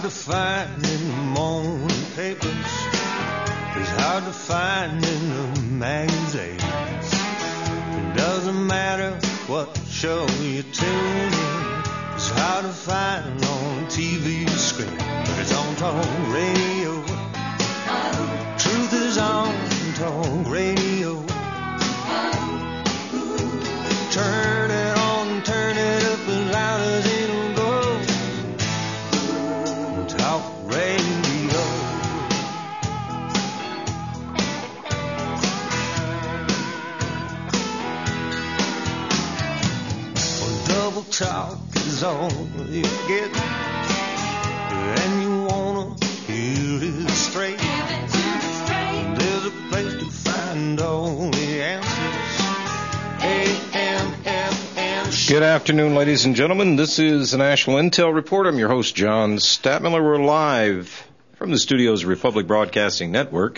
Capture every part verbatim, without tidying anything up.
hard to find in the morning papers. It's hard to find in the magazines. It doesn't matter what show you tune in. It's hard to find on T V screen, but it's on talk radio. Truth is on talk radio. Turn it on, turn it up as loud as it'll go. Talk radio. Well, double talk is all you get, and you wanna hear it straight. There's a place to find all the answers. A M F M. Good afternoon, ladies and gentlemen. This is the National Intel Report. I'm your host, John Statmiller. We're live from the studios of Republic Broadcasting Network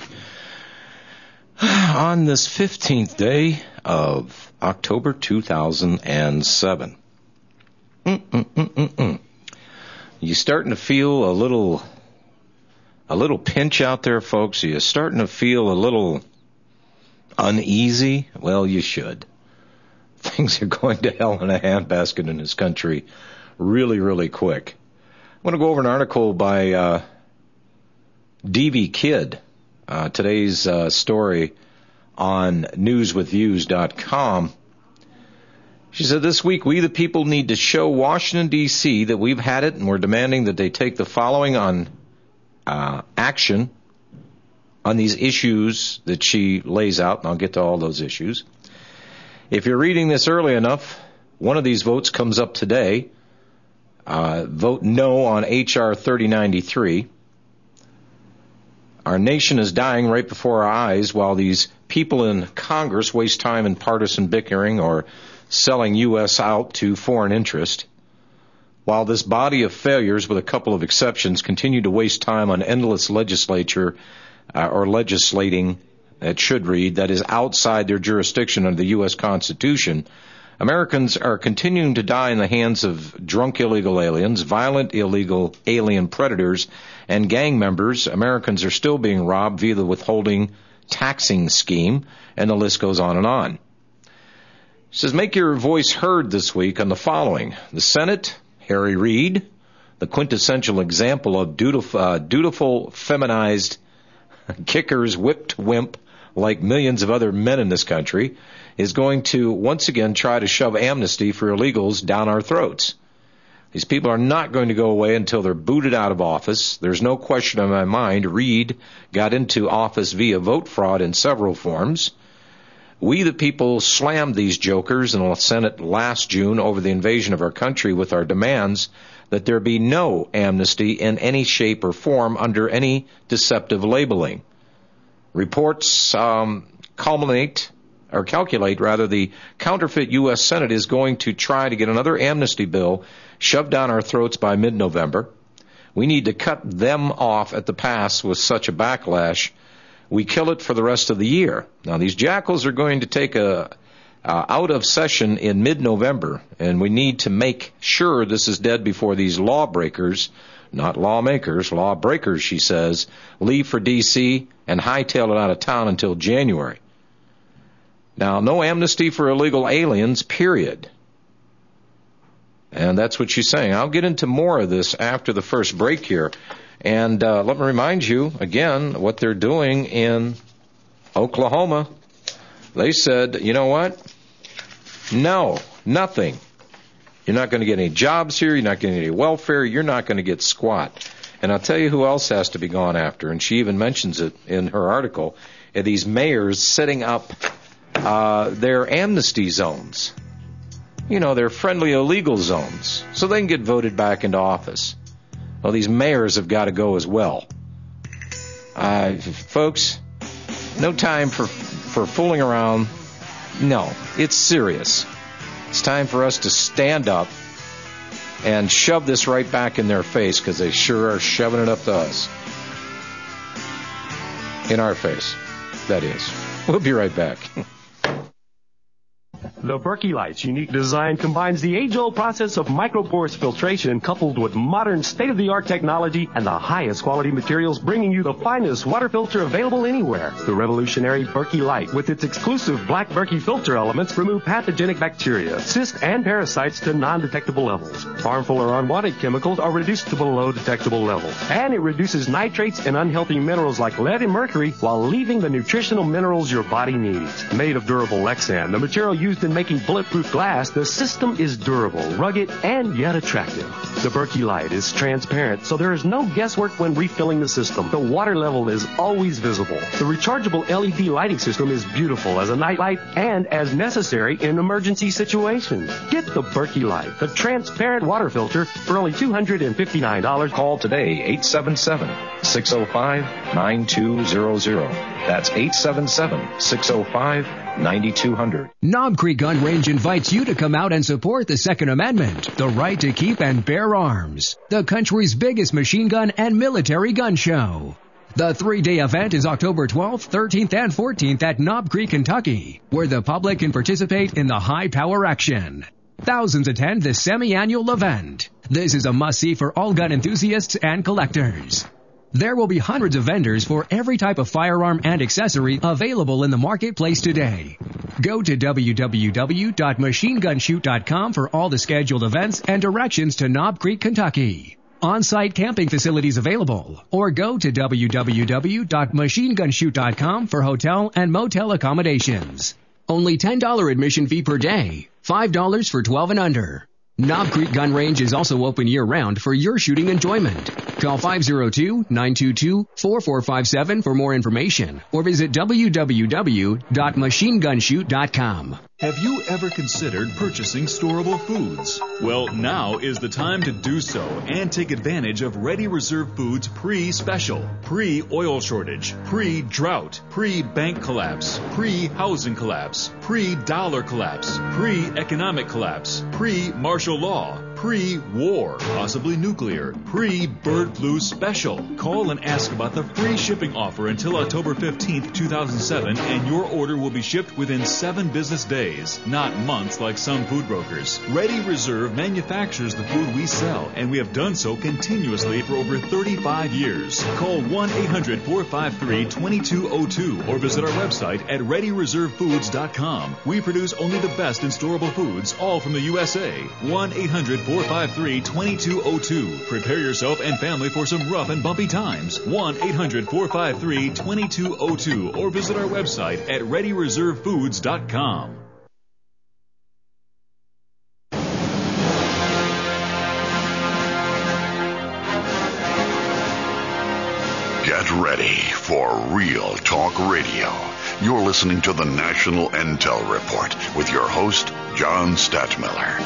on this fifteenth day of October two thousand seven. Mm-mm-mm-mm-mm. You starting to feel a little, a little pinch out there, folks? Are you starting to feel a little uneasy? Well, you should. Things are going to hell in a handbasket in this country really, really quick. I want to go over an article by uh, D V Kid, uh, today's uh, story on news with views dot com. She said, this week, we the people need to show Washington, D C that we've had it, and we're demanding that they take the following on uh, action on these issues that she lays out, and I'll get to all those issues. If you're reading this early enough, one of these votes comes up today. Uh, vote no on H R thirty ninety-three. Our nation is dying right before our eyes while these people in Congress waste time in partisan bickering or selling U S out to foreign interest. While this body of failures, with a couple of exceptions, continue to waste time on endless legislature uh, or legislating, it should read, that is outside their jurisdiction under the U S Constitution, Americans are continuing to die in the hands of drunk illegal aliens, violent illegal alien predators, and gang members. Americans are still being robbed via the withholding taxing scheme, and the list goes on and on. It says, make your voice heard this week on the following. The Senate, Harry Reid, the quintessential example of dutiful, uh, dutiful feminized kickers whipped wimp like millions of other men in this country, is going to once again try to shove amnesty for illegals down our throats. These people are not going to go away until they're booted out of office. There's no question in my mind Reid got into office via vote fraud in several forms. We, the people, slammed these jokers in the Senate last June over the invasion of our country with our demands that there be no amnesty in any shape or form under any deceptive labeling. Reports um, culminate, or calculate, rather, the counterfeit U S Senate is going to try to get another amnesty bill shoved down our throats by mid-November. We need to cut them off at the pass with such a backlash. We kill it for the rest of the year. Now, these jackals are going to take a uh, out of session in mid-November, and we need to make sure this is dead before these lawbreakers, not lawmakers, lawbreakers, she says, leave for D C and hightail it out of town until January. Now, no amnesty for illegal aliens, period. And that's what she's saying. I'll get into more of this after the first break here. And uh, let me remind you, again, what they're doing in Oklahoma. They said, you know what? No, nothing. You're not going to get any jobs here. You're not getting any welfare. You're not going to get squat. And I'll tell you who else has to be gone after, and she even mentions it in her article, are these mayors setting up uh, their amnesty zones. You know, their friendly illegal zones, so they can get voted back into office. Well, these mayors have got to go as well. Uh, folks, no time for for fooling around. No, it's serious. It's time for us to stand up and shove this right back in their face, because they sure are shoving it up to us. In our face, that is. We'll be right back. The Berkey Light's unique design combines the age-old process of microporous filtration coupled with modern state-of-the-art technology and the highest quality materials, bringing you the finest water filter available anywhere. The revolutionary Berkey Light, with its exclusive black Berkey filter elements, remove pathogenic bacteria, cysts, and parasites to non-detectable levels. Harmful or unwanted chemicals are reduced to below detectable levels. And it reduces nitrates and unhealthy minerals like lead and mercury while leaving the nutritional minerals your body needs. Made of durable Lexan, the material used in making bulletproof glass, the system is durable, rugged, and yet attractive. The Berkey Light is transparent, so there is no guesswork when refilling the system. The water level is always visible. The rechargeable L E D lighting system is beautiful as a nightlight and as necessary in emergency situations. Get the Berkey Light, the transparent water filter, for only two hundred fifty-nine dollars. Call today, eight seven seven, six oh five, nine two zero zero. That's eight seven seven, six oh five, nine two zero zero. Knob Creek Gun Range invites you to come out and support the Second Amendment, the right to keep and bear arms, the country's biggest machine gun and military gun show. The three-day event is October twelfth, thirteenth, and fourteenth at Knob Creek, Kentucky, where the public can participate in the high-power action. Thousands attend this semi-annual event. This is a must-see for all gun enthusiasts and collectors. There will be hundreds of vendors for every type of firearm and accessory available in the marketplace today. Go to w w w dot machine gun shoot dot com for all the scheduled events and directions to Knob Creek, Kentucky. On-site camping facilities available, or go to w w w dot machine gun shoot dot com for hotel and motel accommodations. Only ten dollars admission fee per day, five dollars for twelve and under. Knob Creek Gun Range is also open year-round for your shooting enjoyment. Call five oh two, nine two two, four four five seven for more information or visit w w w dot machine gun shoot dot com. Have you ever considered purchasing storable foods? Well, now is the time to do so and take advantage of Ready Reserve Foods pre-special, pre-oil shortage, pre-drought, pre-bank collapse, pre-housing collapse, pre-dollar collapse, pre-economic collapse, pre-martial law, pre-war, possibly nuclear, pre-bird flu special. Call and ask about the free shipping offer until October fifteenth, two thousand seven, and your order will be shipped within seven business days, not months like some food brokers. Ready Reserve manufactures the food we sell, and we have done so continuously for over thirty-five years. Call one eight hundred, four five three, two two zero two or visit our website at ready reserve foods dot com. We produce only the best in storable foods, all from the U S A. one eight hundred, four five three, two two zero two. Prepare yourself and family for some rough and bumpy times. one eight hundred, four five three, two two zero two or visit our website at ready reserve foods dot com. Get ready for Real Talk Radio. You're listening to the National Intel Report with your host, John Stadtmiller.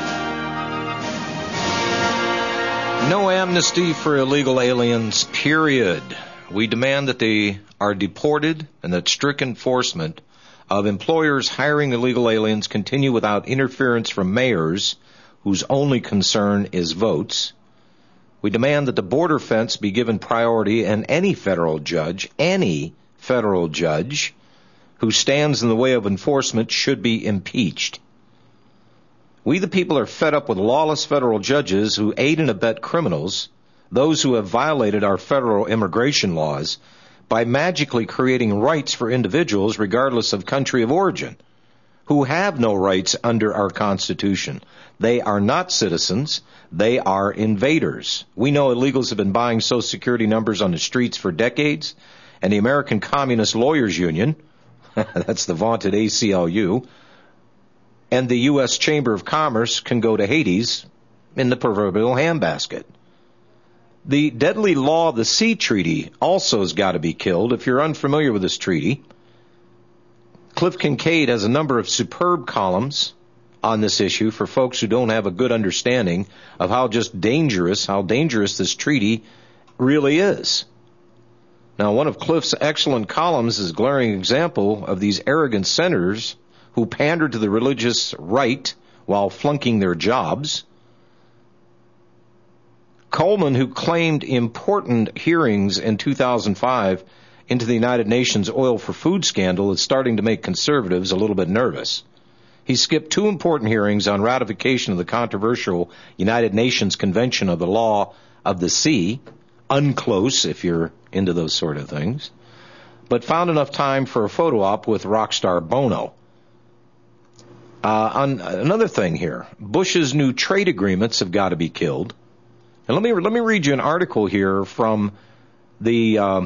No amnesty for illegal aliens, period. We demand that they are deported and that strict enforcement of employers hiring illegal aliens continue without interference from mayors whose only concern is votes. We demand that the border fence be given priority and any federal judge, any federal judge who stands in the way of enforcement should be impeached. We the people are fed up with lawless federal judges who aid and abet criminals, those who have violated our federal immigration laws, by magically creating rights for individuals regardless of country of origin, who have no rights under our Constitution. They are not citizens. They are invaders. We know illegals have been buying Social Security numbers on the streets for decades, and the American Communist Lawyers Union, that's the vaunted A C L U, and the U S Chamber of Commerce can go to Hades in the proverbial handbasket. The deadly law of the sea treaty also has got to be killed. If you're unfamiliar with this treaty, Cliff Kincaid has a number of superb columns on this issue for folks who don't have a good understanding of how just dangerous, how dangerous this treaty really is. Now, one of Cliff's excellent columns is a glaring example of these arrogant senators who pander to the religious right while flunking their jobs. Coleman, who claimed important hearings in two thousand five into the United Nations Oil for Food scandal, is starting to make conservatives a little bit nervous. He skipped two important hearings on ratification of the controversial United Nations Convention of the Law of the Sea, unclose if you're into those sort of things, but found enough time for a photo op with rock star Bono. Uh, on another thing here, Bush's new trade agreements have got to be killed. And let me let me read you an article here from the uh,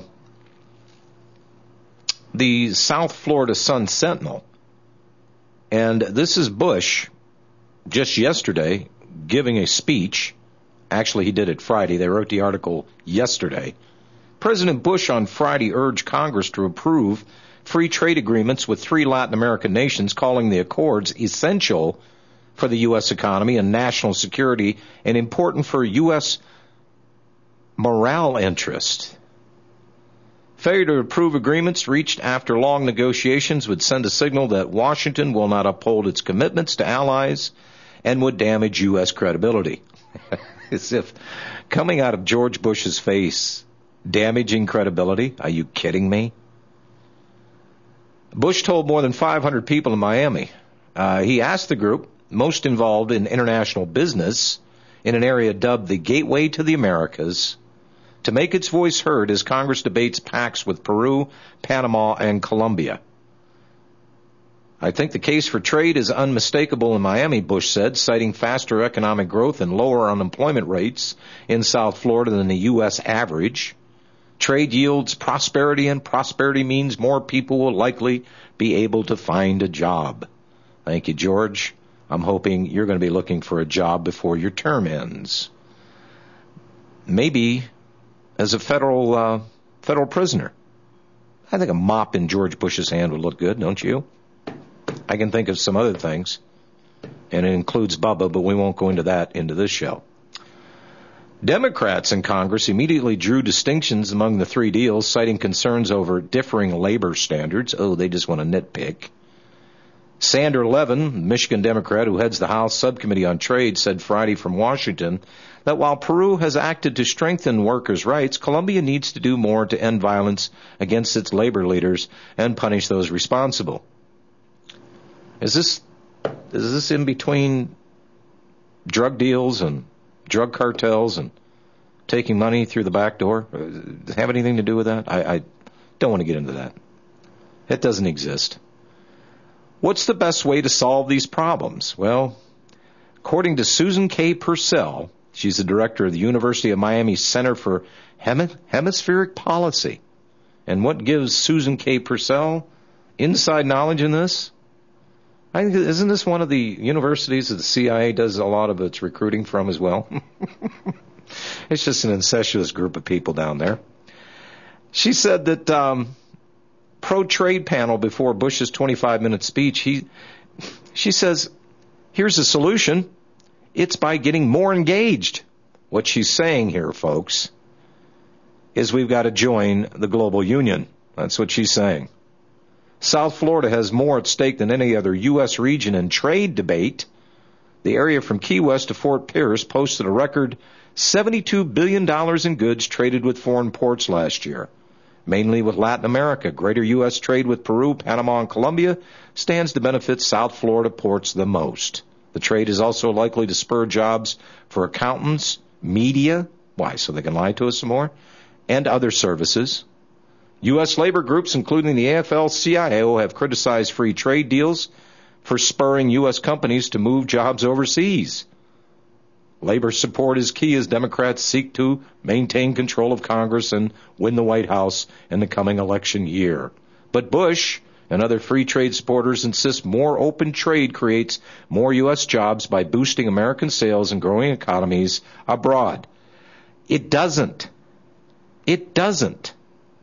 the South Florida Sun Sentinel. And this is Bush just yesterday giving a speech. Actually, he did it Friday. They wrote the article yesterday. President Bush on Friday urged Congress to approve free trade agreements with three Latin American nations, calling the accords essential for the U S economy and national security and important for U S morale interest. Failure to approve agreements reached after long negotiations would send a signal that Washington will not uphold its commitments to allies and would damage U S credibility. As if coming out of George Bush's face, damaging credibility? Are you kidding me? Bush told more than five hundred people in Miami. Uh, he asked the group, most involved in international business, in an area dubbed the Gateway to the Americas, to make its voice heard as Congress debates pacts with Peru, Panama, and Colombia. I think the case for trade is unmistakable in Miami, Bush said, citing faster economic growth and lower unemployment rates in South Florida than the U S average. Trade yields prosperity, and prosperity means more people will likely be able to find a job. Thank you, George. I'm hoping you're going to be looking for a job before your term ends. Maybe as a federal uh, federal prisoner. I think a mop in George Bush's hand would look good, don't you? I can think of some other things, and it includes Bubba, but we won't go into that into this show. Democrats in Congress immediately drew distinctions among the three deals, citing concerns over differing labor standards. Oh, they just want to nitpick. Sander Levin, Michigan Democrat who heads the House Subcommittee on Trade, said Friday from Washington that while Peru has acted to strengthen workers' rights, Colombia needs to do more to end violence against its labor leaders and punish those responsible. Is this is this in between drug deals and drug cartels and taking money through the back door? Does it have anything to do with that? I, I don't want to get into that. It doesn't exist. What's the best way to solve these problems? Well, according to Susan K. Purcell, she's the director of the University of Miami Center for Hem- Hemispheric Policy. And what gives Susan K. Purcell inside knowledge in this? I think, isn't this one of the universities that the C I A does a lot of its recruiting from as well? It's just an incestuous group of people down there. She said that um, pro-trade panel before Bush's twenty-five minute speech, he, she says, here's the solution. It's by getting more engaged. What she's saying here, folks, is we've got to join the global union. That's what she's saying. South Florida has more at stake than any other U S region in trade debate. The area from Key West to Fort Pierce posted a record seventy-two billion dollars in goods traded with foreign ports last year, mainly with Latin America. Greater U S trade with Peru, Panama, and Colombia stands to benefit South Florida ports the most. The trade is also likely to spur jobs for accountants, media, why, so they can lie to us some more, and other services. U S labor groups, including the A F L C I O, have criticized free trade deals for spurring U S companies to move jobs overseas. Labor support is key as Democrats seek to maintain control of Congress and win the White House in the coming election year. But Bush and other free trade supporters insist more open trade creates more U S jobs by boosting American sales and growing economies abroad. It doesn't. It doesn't.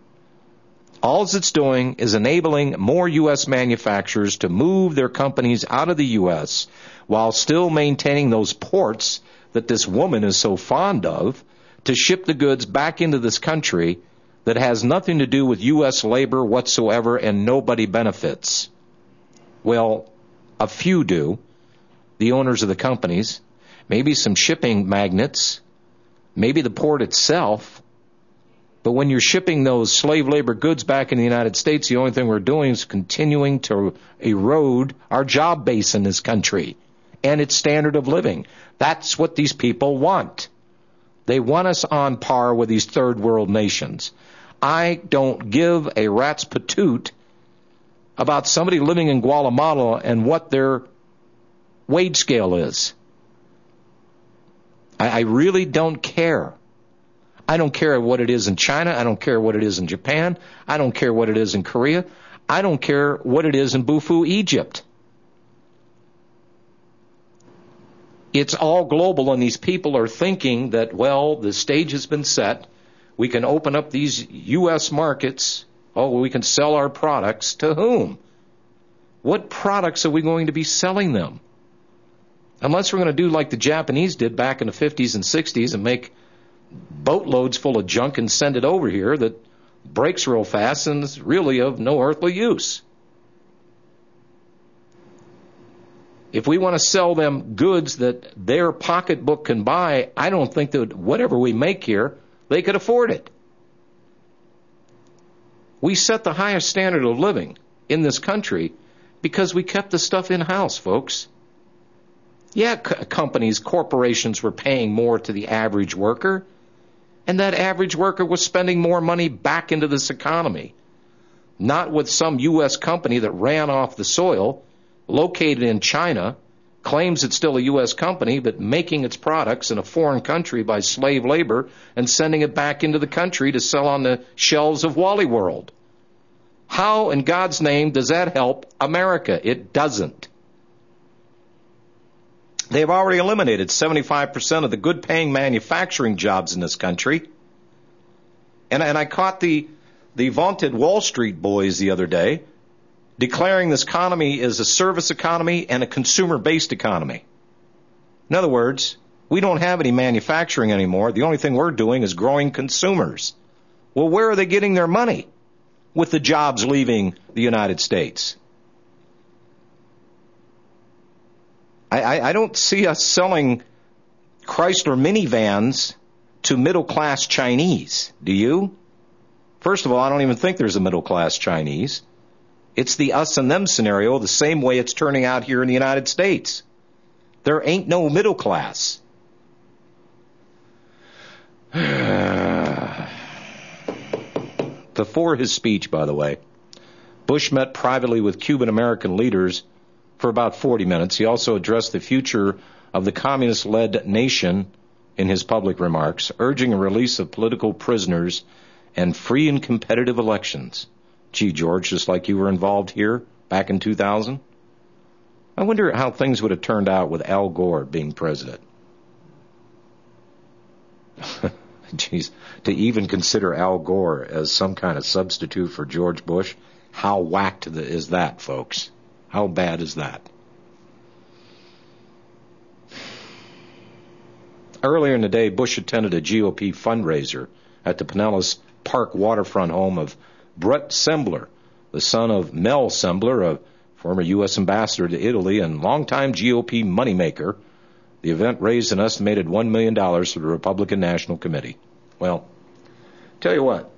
All it's doing is enabling more U S manufacturers to move their companies out of the U S while still maintaining those ports that this woman is so fond of to ship the goods back into this country that has nothing to do with U S labor whatsoever and nobody benefits. Well, a few do. The owners of the companies, maybe some shipping magnates, maybe the port itself. But when you're shipping those slave labor goods back in the United States, the only thing we're doing is continuing to erode our job base in this country and its standard of living. That's what these people want. They want us on par with these third world nations. I don't give a rat's patoot about somebody living in Guatemala and what their wage scale is. I, I really don't care. I don't care what it is in China. I don't care what it is in Japan. I don't care what it is in Korea. I don't care what it is in Bufu, Egypt. It's all global, and these people are thinking that, well, the stage has been set. We can open up these U S markets. Oh, we can sell our products. To whom? What products are we going to be selling them? Unless we're going to do like the Japanese did back in the fifties and sixties and make boatloads full of junk and send it over here that breaks real fast and is really of no earthly use. If we want to sell them goods that their pocketbook can buy, I don't think that whatever we make here, they could afford it. We set the highest standard of living in this country because we kept the stuff in-house, folks. Yeah, c- companies, corporations were paying more to the average worker, and that average worker was spending more money back into this economy. Not with some U S company that ran off the soil, located in China, claims it's still a U S company, but making its products in a foreign country by slave labor and sending it back into the country to sell on the shelves of Wally World. How in God's name does that help America? It doesn't. They've already eliminated seventy-five percent of the good-paying manufacturing jobs in this country. And, and I caught the, the vaunted Wall Street boys the other day declaring this economy is a service economy and a consumer-based economy. In other words, we don't have any manufacturing anymore. The only thing we're doing is growing consumers. Well, where are they getting their money with the jobs leaving the United States? I, I, I don't see us selling Chrysler minivans to middle-class Chinese. Do you? First of all, I don't even think there's a middle-class Chinese. It's the us and them scenario, the same way it's turning out here in the United States. There ain't no middle class. Before his speech, by the way, Bush met privately with Cuban-American leaders for about forty minutes. He also addressed the future of the communist-led nation in his public remarks, urging a release of political prisoners and free and competitive elections. Gee, George, just like you were involved here back in two thousand? I wonder how things would have turned out with Al Gore being president. Jeez, to even consider Al Gore as some kind of substitute for George Bush, how whacked is that, folks? How bad is that? Earlier in the day, Bush attended a G O P fundraiser at the Pinellas Park waterfront home of Brett Sembler, the son of Mel Sembler, a former U S ambassador to Italy and longtime G O P moneymaker. The event raised an estimated one million dollars for the Republican National Committee. Well, tell you what,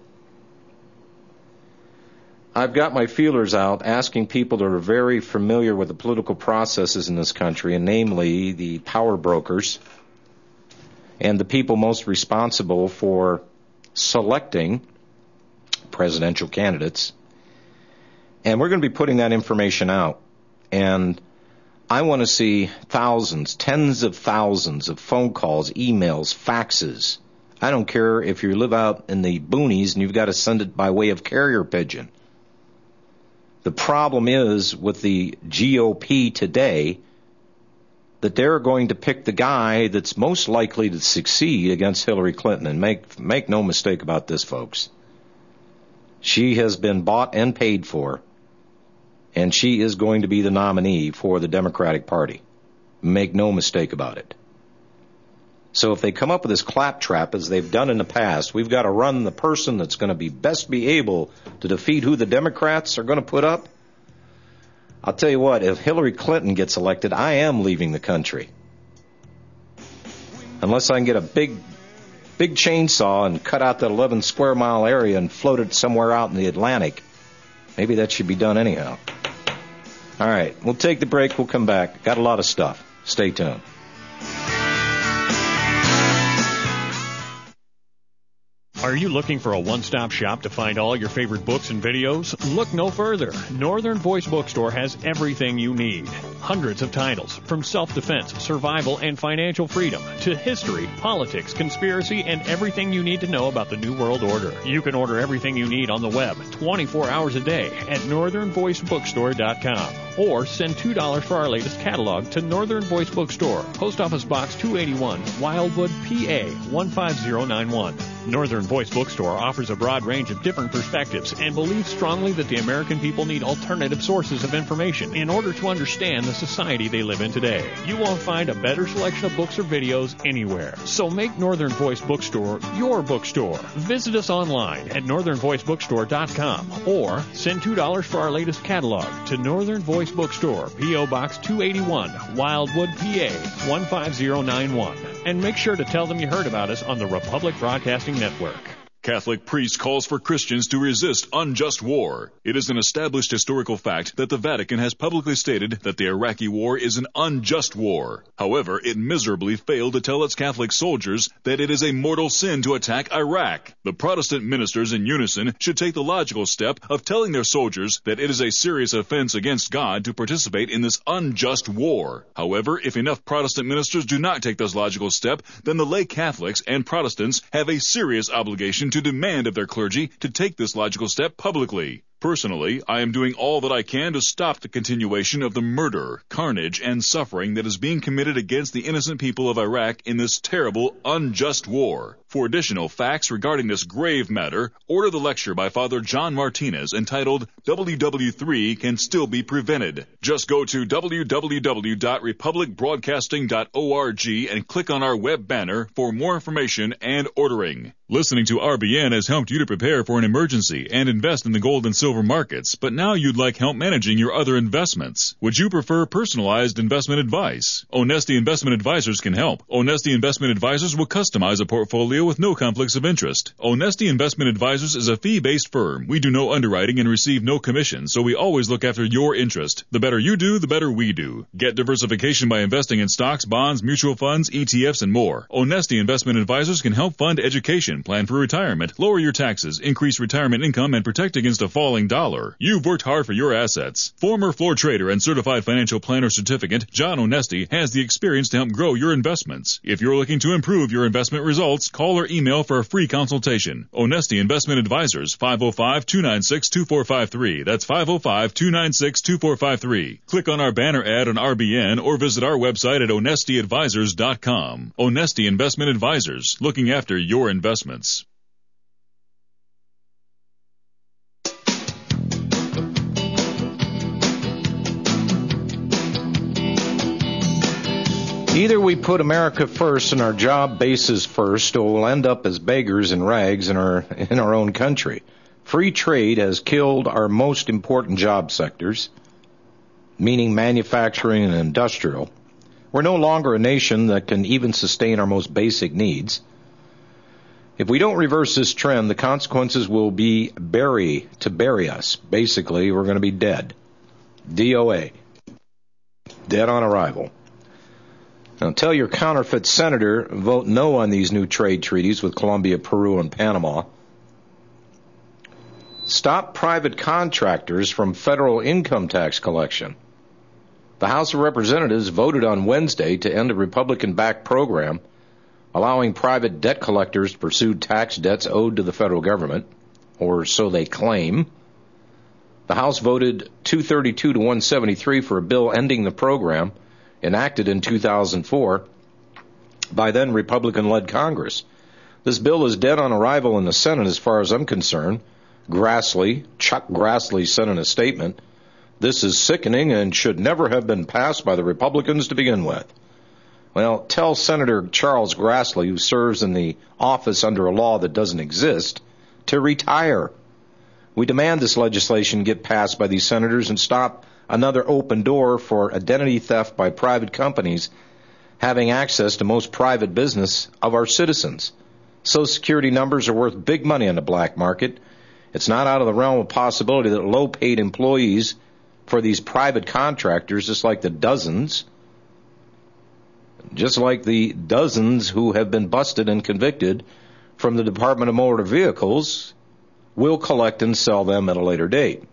I've got my feelers out asking people that are very familiar with the political processes in this country, and namely the power brokers and the people most responsible for selecting presidential candidates. And we're going to be putting that information out. And I want to see thousands, tens of thousands of phone calls, emails, faxes. I don't care if you live out in the boonies and you've got to send it by way of carrier pigeon. The problem is with the G O P today that they're going to pick the guy that's most likely to succeed against Hillary Clinton. And make make no mistake about this, folks. She has been bought and paid for, and she is going to be the nominee for the Democratic Party. Make no mistake about it. So if they come up with this claptrap, as they've done in the past, we've got to run the person that's going to be best be able to defeat who the Democrats are going to put up. I'll tell you what, if Hillary Clinton gets elected, I am leaving the country. Unless I can get a big, big chainsaw and cut out that eleven square mile area and float it somewhere out in the Atlantic. Maybe that should be done anyhow. All right, we'll take the break. We'll come back. Got a lot of stuff. Stay tuned. Are you looking for a one-stop shop to find all your favorite books and videos? Look no further. Northern Voice Bookstore has everything you need. Hundreds of titles, from self-defense, survival, and financial freedom, to history, politics, conspiracy, and everything you need to know about the New World Order. You can order everything you need on the web twenty-four hours a day at northern voice bookstore dot com. Or send two dollars for our latest catalog to Northern Voice Bookstore, Post Office Box two eighty-one, Wildwood, P A one five zero nine one. Northern Voice Bookstore offers a broad range of different perspectives and believes strongly that the American people need alternative sources of information in order to understand the society they live in today. You won't find a better selection of books or videos anywhere. So make Northern Voice Bookstore your bookstore. Visit us online at northern voice bookstore dot com or send two dollars for our latest catalog to Northern Voice Bookstore, P O Box two eighty-one, Wildwood, P A one five zero nine one. And make sure to tell them you heard about us on the Republic Broadcasting Network. Catholic priest calls for Christians to resist unjust war. It is an established historical fact that the Vatican has publicly stated that the Iraqi war is an unjust war. However, it miserably failed to tell its Catholic soldiers that it is a mortal sin to attack Iraq. The Protestant ministers in unison should take the logical step of telling their soldiers that it is a serious offense against God to participate in this unjust war. However, if enough Protestant ministers do not take this logical step, then the lay Catholics and Protestants have a serious obligation to demand of their clergy to take this logical step publicly. Personally, I am doing all that I can to stop the continuation of the murder, carnage, and suffering that is being committed against the innocent people of Iraq in this terrible, unjust war. For additional facts regarding this grave matter, order the lecture by Father John Martinez entitled W W three Can Still Be Prevented. Just go to w w w dot republic broadcasting dot org and click on our web banner for more information and ordering. Listening to R B N has helped you to prepare for an emergency and invest in the gold and silver markets, but now you'd like help managing your other investments. Would you prefer personalized investment advice? Onesti Investment Advisors can help. Onesti Investment Advisors will customize a portfolio with no conflicts of interest. Onesti Investment Advisors is a fee-based firm. We do no underwriting and receive no commission, so we always look after your interest. The better you do, the better we do. Get diversification by investing in stocks, bonds, mutual funds, E T Fs, and more. Onesti Investment Advisors can help fund education, plan for retirement, lower your taxes, increase retirement income, and protect against a falling dollar. You've worked hard for your assets. Former floor trader and certified financial planner certificate John Onesti has the experience to help grow your investments. If you're looking to improve your investment results, call or email for a free consultation. Onesti Investment Advisors, five oh five, two nine six, two four five three. That's five oh five, two nine six, two four five three. Click on our banner ad on R B N or visit our website at onesti advisors dot com. Onesti Investment Advisors, looking after your investments. Either we put America first and our job bases first, or we'll end up as beggars in rags in our in our own country. Free trade has killed our most important job sectors, meaning manufacturing and industrial. We're no longer a nation that can even sustain our most basic needs. If we don't reverse this trend, the consequences will be bury to bury us. Basically, we're going to be dead. D O A. Dead on arrival. Now, tell your counterfeit senator, vote no on these new trade treaties with Colombia, Peru, and Panama. Stop private contractors from federal income tax collection. The House of Representatives voted on Wednesday to end a Republican-backed program allowing private debt collectors to pursue tax debts owed to the federal government, or so they claim. The House voted two thirty-two to one seventy-three for a bill ending the program, enacted in two thousand four by then Republican-led Congress. This bill is dead on arrival in the Senate as far as I'm concerned. Grassley, Chuck Grassley said in a statement, "This is sickening and should never have been passed by the Republicans to begin with." Well, tell Senator Charles Grassley, who serves in the office under a law that doesn't exist, to retire. We demand this legislation get passed by these senators and stop another open door for identity theft by private companies having access to most private business of our citizens. Social Security numbers are worth big money on the black market. It's not out of the realm of possibility that low-paid employees for these private contractors, just like the dozens, just like the dozens who have been busted and convicted from the Department of Motor Vehicles, will collect and sell them at a later date.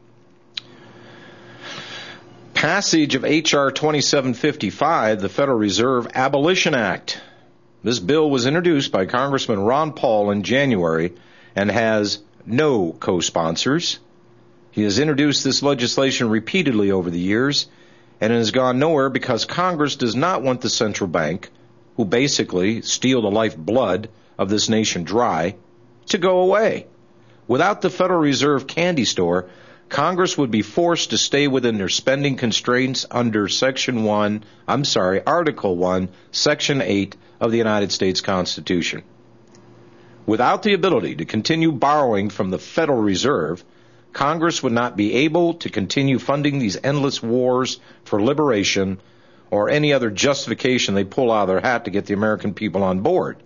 Passage of H R twenty-seven fifty-five, the Federal Reserve Abolition Act. This bill was introduced by Congressman Ron Paul in January and has no co-sponsors. He has introduced this legislation repeatedly over the years, and it has gone nowhere because Congress does not want the central bank, who basically steal the lifeblood of this nation dry, to go away. Without the Federal Reserve candy store, Congress would be forced to stay within their spending constraints under Section one, I'm sorry, Article one, Section eight of the United States Constitution. Without the ability to continue borrowing from the Federal Reserve, Congress would not be able to continue funding these endless wars for liberation or any other justification they pull out of their hat to get the American people on board.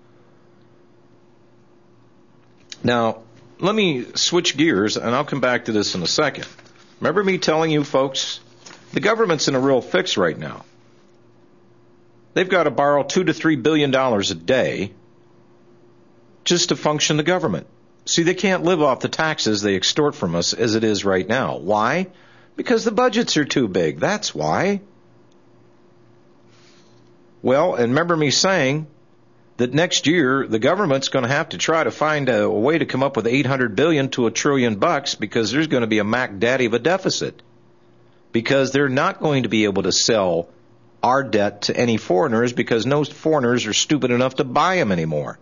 Now, let me switch gears, and I'll come back to this in a second. Remember me telling you, folks, the government's in a real fix right now. They've got to borrow two to three billion dollars a day just to function the government. See, they can't live off the taxes they extort from us as it is right now. Why? Because the budgets are too big. That's why. Well, and remember me saying that next year the government's going to have to try to find a, a way to come up with eight hundred billion to a trillion bucks because there's going to be a Mac Daddy of a deficit. Because they're not going to be able to sell our debt to any foreigners because no foreigners are stupid enough to buy them anymore.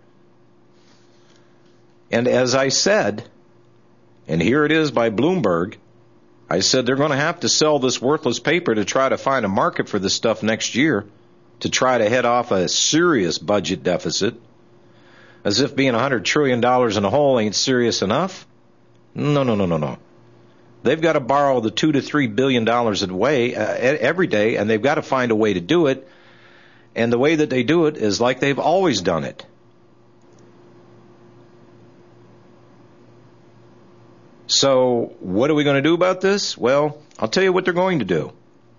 And as I said, and here it is by Bloomberg, I said they're going to have to sell this worthless paper to try to find a market for this stuff next year to try to head off a serious budget deficit. As if being one hundred trillion dollars in a hole ain't serious enough. No, no, no, no, no. They've got to borrow the two to three billion dollars a way uh, every day, and they've got to find a way to do it. And the way that they do it is like they've always done it. So what are we going to do about this? Well, I'll tell you what they're going to do.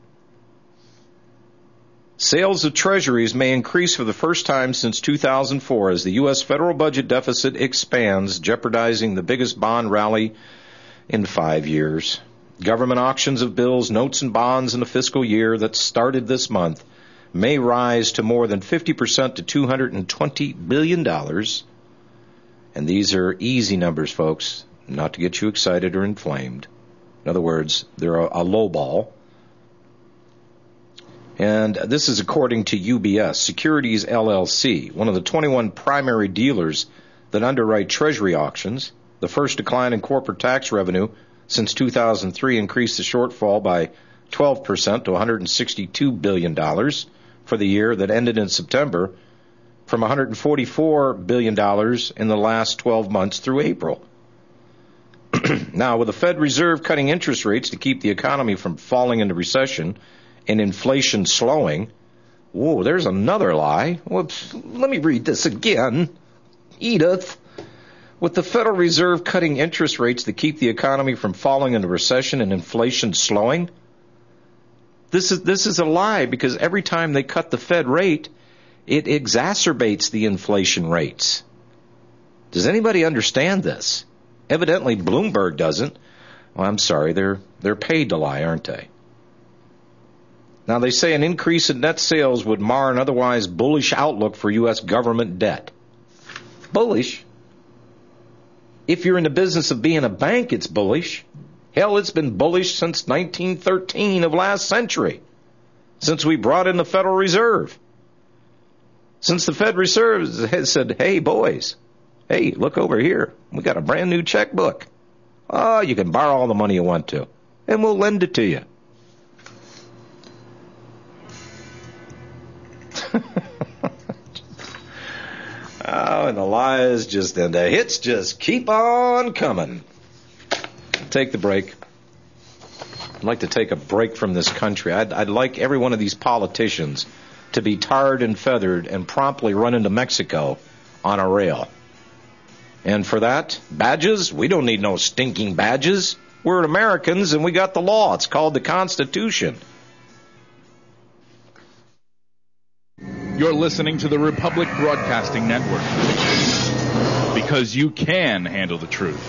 Sales of treasuries may increase for the first time since two thousand four as the U S federal budget deficit expands, jeopardizing the biggest bond rally in five years. Government auctions of bills, notes, and bonds in the fiscal year that started this month may rise to more than fifty percent to two hundred twenty billion dollars. And these are easy numbers, folks, not to get you excited or inflamed. In other words, they're a, a low ball. And this is according to U B S Securities L L C, one of the twenty-one primary dealers that underwrite treasury auctions. The first decline in corporate tax revenue since two thousand three increased the shortfall by twelve percent to one hundred sixty-two billion dollars for the year that ended in September, from one hundred forty-four billion dollars in the last twelve months through April. Now, with the Fed Reserve cutting interest rates to keep the economy from falling into recession and inflation slowing, whoa, there's another lie. Whoops, let me read this again. Edith. With the Federal Reserve cutting interest rates to keep the economy from falling into recession and inflation slowing, this is this is a lie because every time they cut the Fed rate, it exacerbates the inflation rates. Does anybody understand this? Evidently, Bloomberg doesn't. Well, I'm sorry, they're they're paid to lie, aren't they? Now, they say an increase in net sales would mar an otherwise bullish outlook for U S government debt. Bullish? If you're in the business of being a bank, it's bullish. Hell, it's been bullish since nineteen thirteen of last century, since we brought in the Federal Reserve. Since the Fed Reserve has said, hey, boys, hey, look over here. We got a brand new checkbook. Oh, you can borrow all the money you want to, and we'll lend it to you. Oh, and the lies just, and the hits just keep on coming. Take the break. I'd like to take a break from this country. I'd, I'd like every one of these politicians to be tarred and feathered and promptly run into Mexico on a rail. And for that, badges? We don't need no stinking badges. We're Americans and we got the law. It's called the Constitution. You're listening to the Republic Broadcasting Network. Because you can handle the truth.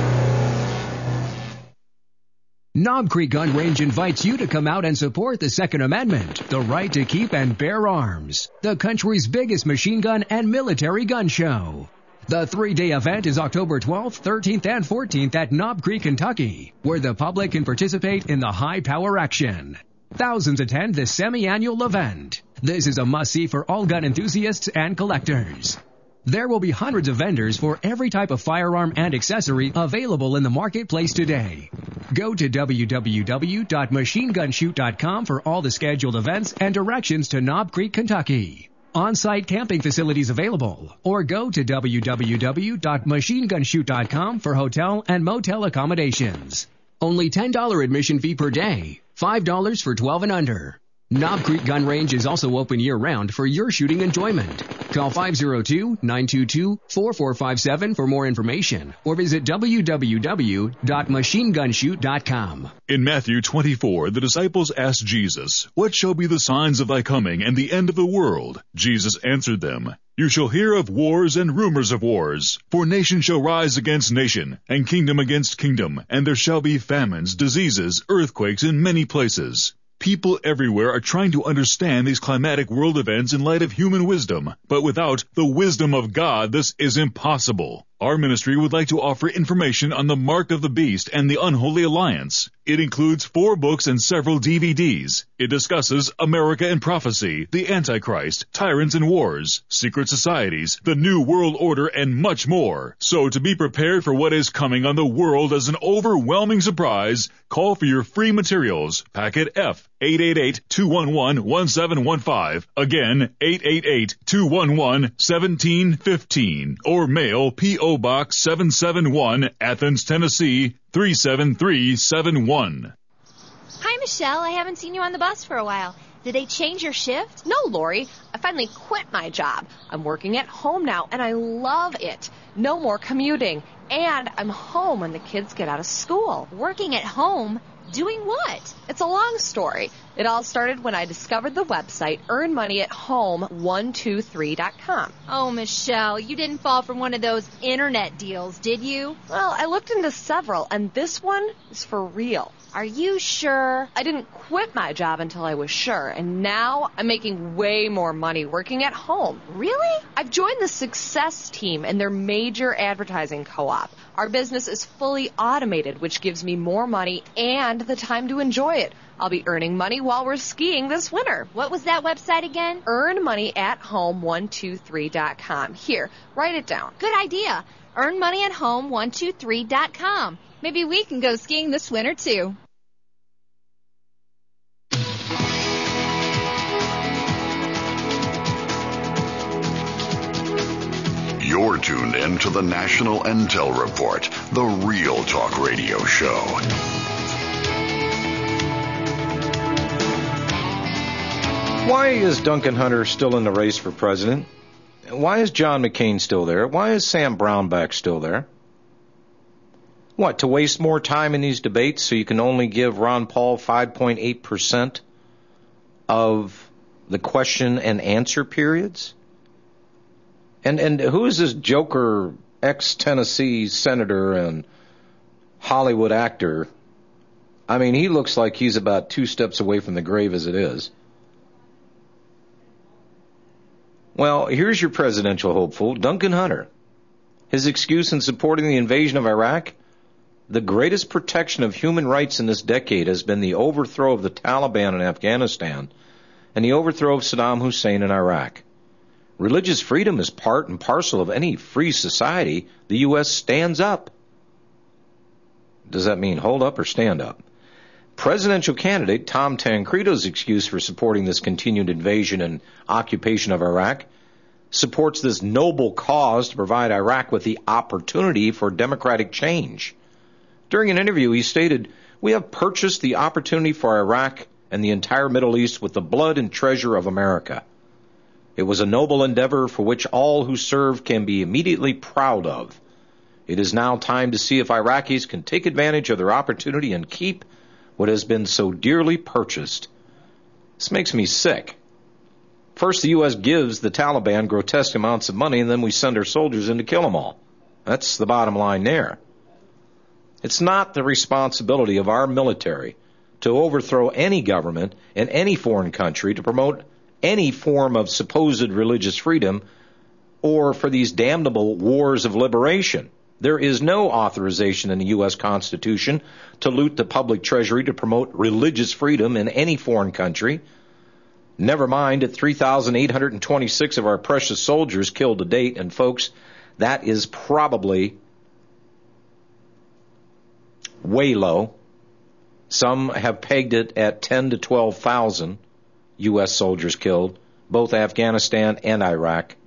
Knob Creek Gun Range invites you to come out and support the Second Amendment, the right to keep and bear arms, the country's biggest machine gun and military gun show. The three-day event is October twelfth, thirteenth, and fourteenth at Knob Creek, Kentucky, where the public can participate in the high-power action. Thousands attend this semi-annual event. This is a must-see for all gun enthusiasts and collectors. There will be hundreds of vendors for every type of firearm and accessory available in the marketplace today. Go to w w w dot machine gun shoot dot com for all the scheduled events and directions to Knob Creek, Kentucky. On-site camping facilities available, or go to w w w dot machine gun shoot dot com for hotel and motel accommodations. Only ten dollars admission fee per day, five dollars for twelve and under. Knob Creek Gun Range is also open year-round for your shooting enjoyment. Call five oh two, nine two two, four four five seven for more information or visit w w w dot machine gun shoot dot com. In Matthew twenty-four, the disciples asked Jesus, "What shall be the signs of thy coming and the end of the world?" Jesus answered them, "You shall hear of wars and rumors of wars. For nation shall rise against nation, and kingdom against kingdom, and there shall be famines, diseases, earthquakes in many places." People everywhere are trying to understand these climatic world events in light of human wisdom, but without the wisdom of God, this is impossible. Our ministry would like to offer information on the Mark of the Beast and the Unholy Alliance. It includes four books and several D V Ds. It discusses America and Prophecy, the Antichrist, Tyrants and Wars, Secret Societies, the New World Order, and much more. So to be prepared for what is coming on the world as an overwhelming surprise, call for your free materials. Packet F, eight eight eight, two one one, one seven one five. Again, eight eight eight, two one one, one seven one five. Or mail P O Box seven seven one, Athens, Tennessee, three seven three seven one. Hi, Michelle. I haven't seen you on the bus for a while. Did they change your shift? No, Lori. I finally quit my job. I'm working at home now, and I love it. No more commuting. And I'm home when the kids get out of school. Working at home? Doing what? It's a long story. It all started when I discovered the website earn money at home one two three dot com. Oh, Michelle, you didn't fall for one of those internet deals, did you? Well, I looked into several, and this one is for real. Are you sure? I didn't quit my job until I was sure, and now I'm making way more money working at home. Really? I've joined the Success Team in their major advertising co-op. Our business is fully automated, which gives me more money and the time to enjoy it. I'll be earning money while we're skiing this winter. What was that website again? earn money at home one two three dot com. Here, write it down. Good idea. earn money at home one two three dot com. Maybe we can go skiing this winter, too. You're tuned in to the National Intel Report, the Real Talk Radio Show. Why is Duncan Hunter still in the race for president? Why is John McCain still there? Why is Sam Brownback still there? What, to waste more time in these debates so you can only give Ron Paul five point eight percent of the question and answer periods? And and who is this joker ex-Tennessee senator and Hollywood actor? I mean, he looks like he's about two steps away from the grave as it is. Well, here's your presidential hopeful, Duncan Hunter. His excuse in supporting the invasion of Iraq? The greatest protection of human rights in this decade has been the overthrow of the Taliban in Afghanistan and the overthrow of Saddam Hussein in Iraq. Religious freedom is part and parcel of any free society. The U S stands up. Does that mean hold up or stand up? Presidential candidate Tom Tancredo's excuse for supporting this continued invasion and occupation of Iraq supports this noble cause to provide Iraq with the opportunity for democratic change. During an interview, he stated, "We have purchased the opportunity for Iraq and the entire Middle East with the blood and treasure of America." It was a noble endeavor for which all who serve can be immediately proud of. It is now time to see if Iraqis can take advantage of their opportunity and keep what has been so dearly purchased. This makes me sick. First, the U S gives the Taliban grotesque amounts of money, and then we send our soldiers in to kill them all. That's the bottom line there. It's not the responsibility of our military to overthrow any government in any foreign country to promote any form of supposed religious freedom or for these damnable wars of liberation. There is no authorization in the U S Constitution to loot the public treasury to promote religious freedom in any foreign country. Never mind at three thousand eight hundred twenty-six of our precious soldiers killed to date, and folks, that is probably way low. Some have pegged it at ten to twelve thousand U S soldiers killed, both Afghanistan and Iraq.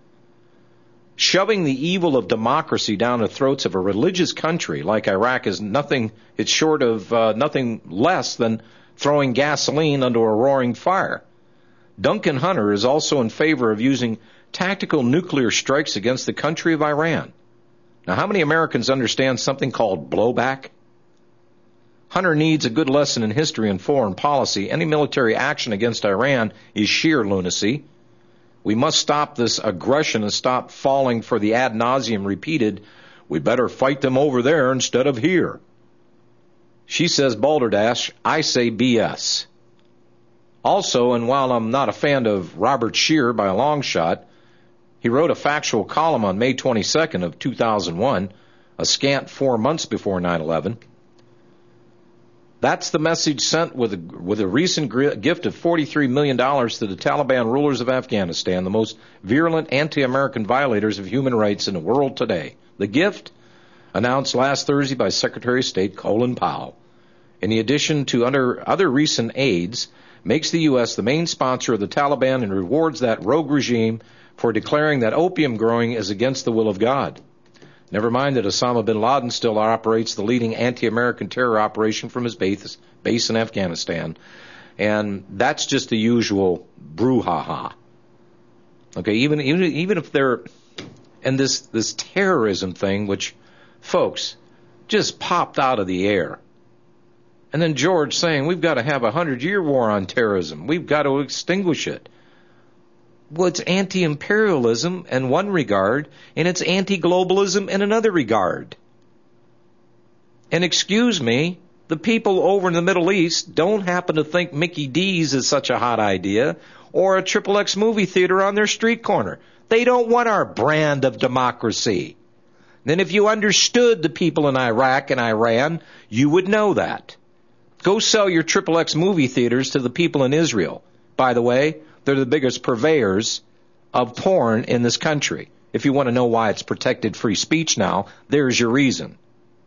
Shoving the evil of democracy down the throats of a religious country like Iraq is nothing, it's short of uh, nothing less than throwing gasoline onto a roaring fire. Duncan Hunter is also in favor of using tactical nuclear strikes against the country of Iran. Now, how many Americans understand something called blowback? Hunter needs a good lesson in history and foreign policy. Any military action against Iran is sheer lunacy. We must stop this aggression and stop falling for the ad nauseum repeated, we better fight them over there instead of here. She says balderdash, I say B S. Also, and while I'm not a fan of Robert Scheer by a long shot, he wrote a factual column on May twenty-second of two thousand one, a scant four months before nine eleven. That's the message sent with a, with a recent gift of forty-three million dollars to the Taliban rulers of Afghanistan, the most virulent anti-American violators of human rights in the world today. The gift, announced last Thursday by Secretary of State Colin Powell, in addition to under other recent aids, makes the U S the main sponsor of the Taliban and rewards that rogue regime for declaring that opium growing is against the will of God. Never mind that Osama bin Laden still operates the leading anti-American terror operation from his base, base in Afghanistan. And that's just the usual brouhaha. Okay, even, even, even if they're, and this, this terrorism thing, which, folks, just popped out of the air. And then George saying, we've got to have a hundred-year war on terrorism. We've got to extinguish it. Well, it's anti-imperialism in one regard, and it's anti-globalism in another regard. And excuse me, the people over in the Middle East don't happen to think Mickey D's is such a hot idea, or a Triple X movie theater on their street corner. They don't want our brand of democracy. Then if you understood the people in Iraq and Iran, you would know that. Go sell your Triple X movie theaters to the people in Israel. By the way, they're the biggest purveyors of porn in this country. If you want to know why it's protected free speech now, there's your reason.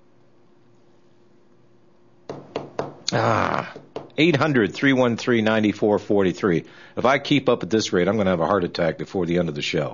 Ah, eight hundred, three one three, nine four four three. If I keep up at this rate, I'm going to have a heart attack before the end of the show.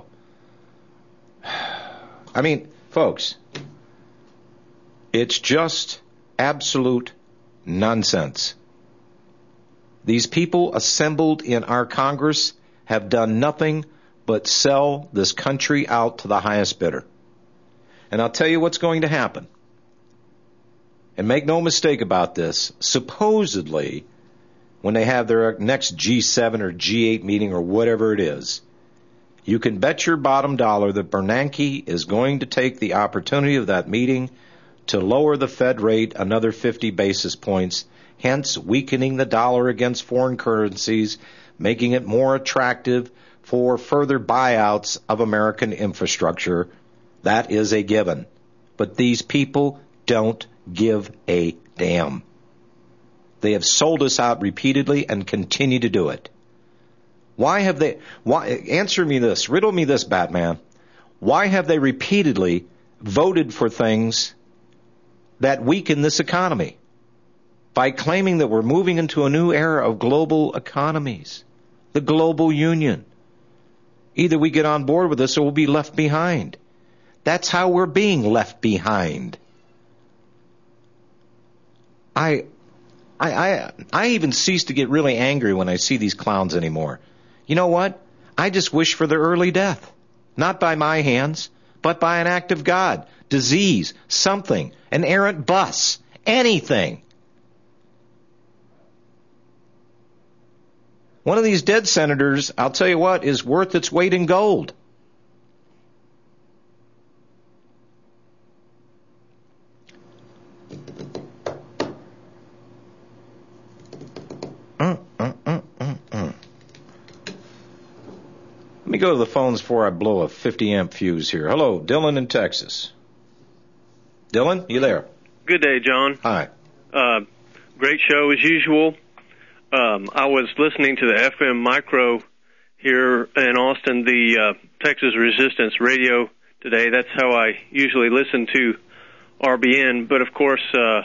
I mean, folks, it's just absolute nonsense. These people assembled in our Congress have done nothing but sell this country out to the highest bidder. And I'll tell you what's going to happen. And make no mistake about this, supposedly, when they have their next G seven or G eight meeting or whatever it is, you can bet your bottom dollar that Bernanke is going to take the opportunity of that meeting to lower the Fed rate another fifty basis points, hence weakening the dollar against foreign currencies, making it more attractive for further buyouts of American infrastructure. That is a given. But these people don't give a damn. They have sold us out repeatedly and continue to do it. Why have they, why, answer me this, riddle me this, Batman. Why have they repeatedly voted for things that weaken this economy by claiming that we're moving into a new era of global economies, the global union? Either we get on board with this or we'll be left behind. That's how we're being left behind. I, I, I, I even cease to get really angry when I see these clowns anymore. You know what? I just wish for their early death. Not by my hands, but by an act of God. Disease, something, an errant bus, anything. One of these dead senators, I'll tell you what, is worth its weight in gold. Uh, uh, uh, uh, uh. Let me go to the phones before I blow a fifty amp fuse here. Hello, Dylan in Texas. Dylan, you there? Good day, John. Hi. Uh, great show as usual. Um, I was listening to the F M Micro here in Austin, the uh, Texas Resistance Radio today. That's how I usually listen to R B N. But, of course, uh,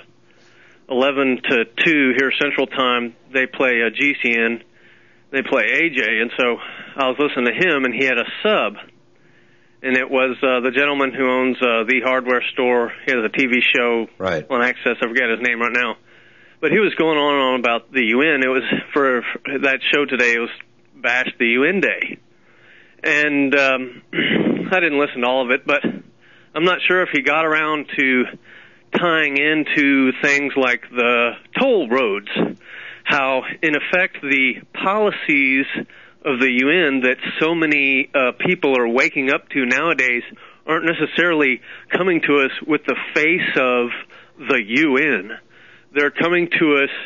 eleven to two here Central Time, they play uh, G C N. They play A J. And so I was listening to him, and he had a sub. And it was uh, the gentleman who owns uh, the hardware store. He has a T V show right. on Access. I forget his name right now. But he was going on and on about the U N. It was for, for that show today. It was Bash the U N Day. And um, I didn't listen to all of it, but I'm not sure if he got around to tying into things like the toll roads, how, in effect, the policies of the U N that so many uh, people are waking up to nowadays aren't necessarily coming to us with the face of the U N. They're coming to us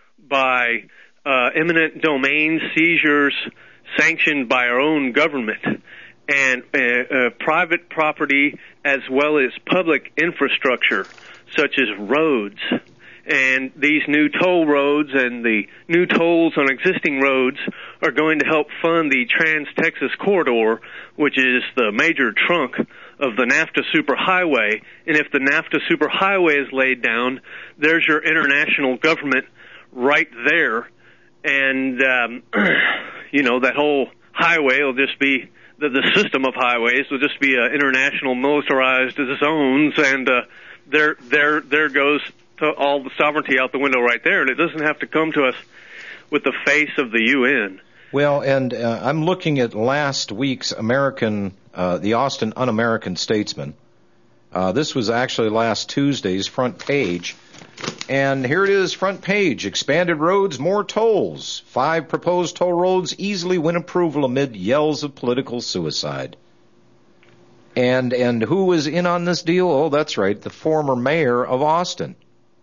by uh, eminent domain seizures sanctioned by our own government and uh, uh, private property as well as public infrastructure such as roads. And these new toll roads and the new tolls on existing roads are going to help fund the Trans-Texas Corridor, which is the major trunk of the NAFTA Superhighway. And if the NAFTA Superhighway is laid down, there's your international government right there. And, um, you know, that whole highway will just be, the, the system of highways will just be uh, international militarized zones. And uh, there, there, there goes to all the sovereignty out the window right there. And it doesn't have to come to us with the face of the U N. Well, and uh, I'm looking at last week's American, uh, the Austin Un-American Statesman. Uh, this was actually last Tuesday's front page. And here it is, front page. Expanded roads, more tolls. Five proposed toll roads easily win approval amid yells of political suicide. And and who is in on this deal? Oh, that's right, the former mayor of Austin.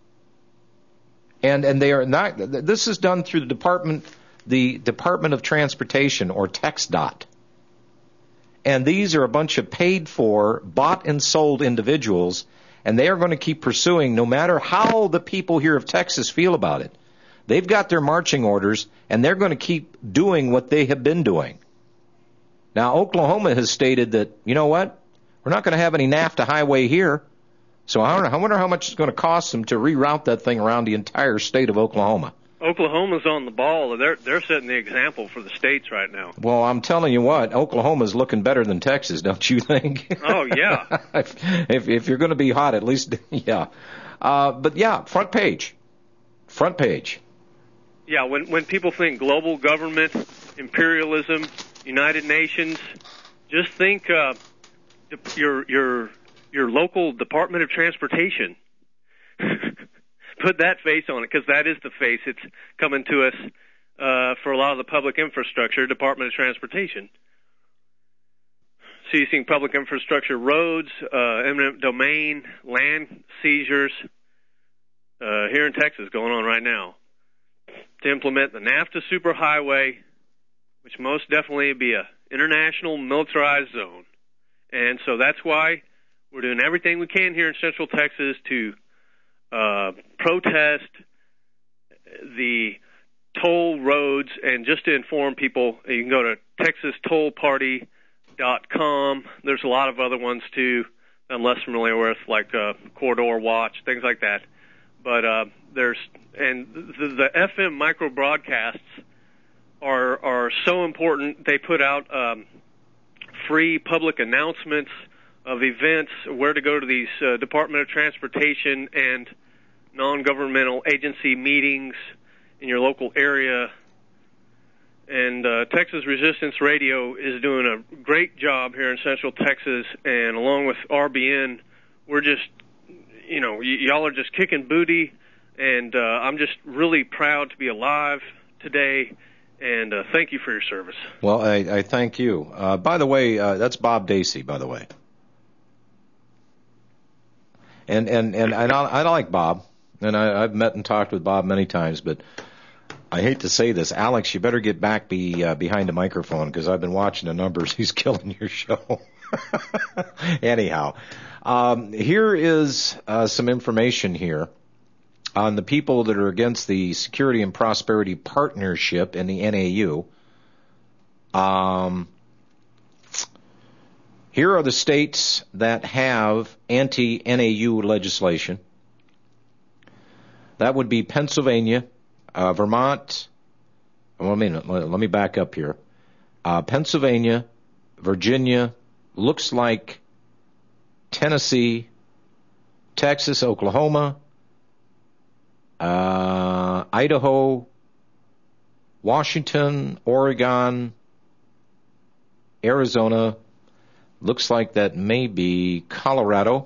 And and they are not. This is done through the department, the Department of Transportation, or TxDOT. And these are a bunch of paid for, bought and sold individuals, and they are going to keep pursuing no matter how the people here of Texas feel about it. They've got their marching orders, and they're going to keep doing what they have been doing. Now, Oklahoma has stated that, you know what, we're not going to have any NAFTA highway here. So I don't know, I wonder how much it's going to cost them to reroute that thing around the entire state of Oklahoma. Oklahoma's on the ball. They're they're setting the example for the states right now. Well, I'm telling you what, Oklahoma's looking better than Texas, don't you think? Oh, yeah. if, if you're going to be hot, at least, yeah. Uh, but, yeah, front page. Front page. Yeah, when when people think global government, imperialism, United Nations, just think uh, your your your local Department of Transportation. Put that face on it, because that is the face it's coming to us uh, for a lot of the public infrastructure, Department of Transportation. Seizing public infrastructure, roads, uh, eminent domain, land seizures, uh, here in Texas going on right now. To implement the NAFTA Superhighway, which most definitely would be an international militarized zone. And so that's why we're doing everything we can here in Central Texas to Uh, protest the toll roads. And just to inform people, you can go to texas toll party dot com. There's a lot of other ones, too, I'm less familiar with, like uh, Corridor Watch, things like that. But uh, there's, and the, the F M micro broadcasts are, are so important. They put out um, free public announcements of events, where to go to these uh, Department of Transportation and non-governmental agency meetings in your local area. And uh, Texas Resistance Radio is doing a great job here in Central Texas, and along with R B N, we're just, you know, y- y'all are just kicking booty, and uh, I'm just really proud to be alive today, and uh, thank you for your service. Well, I, I thank you. Uh, by the way, uh, that's Bob Dacey, by the way. And and, and, and I, I like Bob, and I, I've met and talked with Bob many times, but I hate to say this, Alex, you better get back be, uh, behind the microphone, because I've been watching the numbers. He's killing your show. Anyhow, um, here is uh, some information here on the people that are against the Security and Prosperity Partnership in the N A U. Um, here are the states that have anti-N A U legislation. That would be Pennsylvania, Uh, Vermont, well, I mean, let me back up here. Uh, Pennsylvania, Virginia, looks like Tennessee, Texas, Oklahoma, uh, Idaho, Washington, Oregon, Arizona, looks like that may be Colorado.